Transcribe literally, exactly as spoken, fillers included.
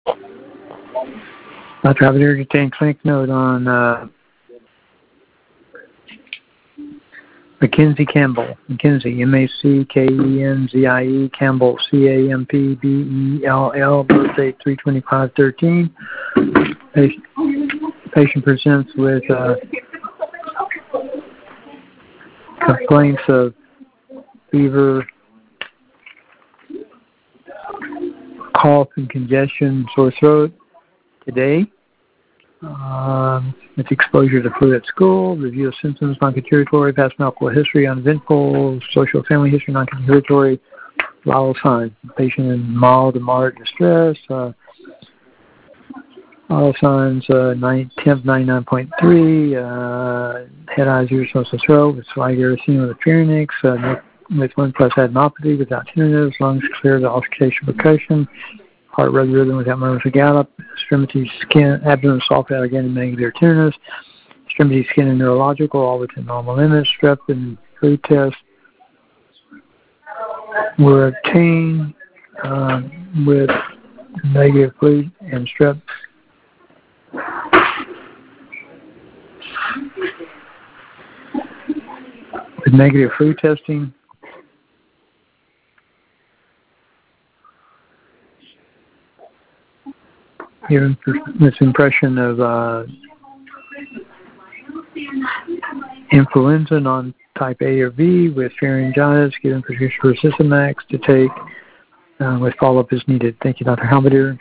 Doctor Halberdier, contain clinic note on uh, Mackenzie Campbell. Mackenzie, M A C K E N Z I E, Campbell, C A M P B E L L, birth date three twenty-five thirteen. Patient, patient presents with uh, complaints of fever, cough and congestion, sore throat. Today, um, it's exposure to flu at school, review of symptoms, non-contributory, past medical history, uneventful, social family history, non-contributory, vital signs. Patient in mild to moderate distress, uh, vital signs, uh, nine, temp ninety-nine point three, uh, head, eyes, ears, nose, and throat, with slight erythema with pharynx, uh, with one plus adenopathy, without tinnitus, lungs clear, the auscultation percussion, heart rate rhythm without murmurs or gallop, extremities, skin, abdomen, soft, again, and negative tenderness, extremities, skin, and neurological, all within normal limits. Strep and flu test were obtained uh, with negative flu and strep. With negative flu testing, given this impression of uh, influenza, non-type A or B, with pharyngitis, given prescription for Sysamax to take uh, with follow-up as needed. Thank you, Doctor Halberdier.